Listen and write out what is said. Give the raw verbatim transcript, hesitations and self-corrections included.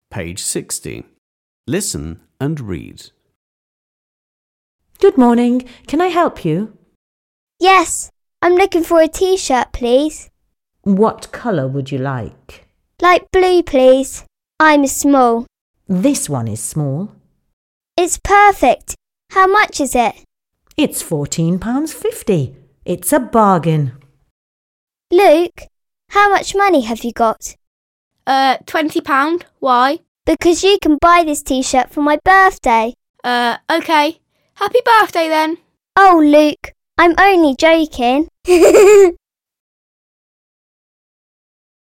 Page sixty. Listen and read. Good morning. Can I help you? Yes, I'm looking for a t-shirt, please. What colour would you like? Light blue, please. I'm small. This one is small. It's perfect. How much is it? It's fourteen pounds fifty. It's a bargain. Luke, how much money have you got? Uh, twenty pounds. Why? Because you can buy this t-shirt for my birthday. Uh, okay. Happy birthday then. Oh, Luke, I'm only joking.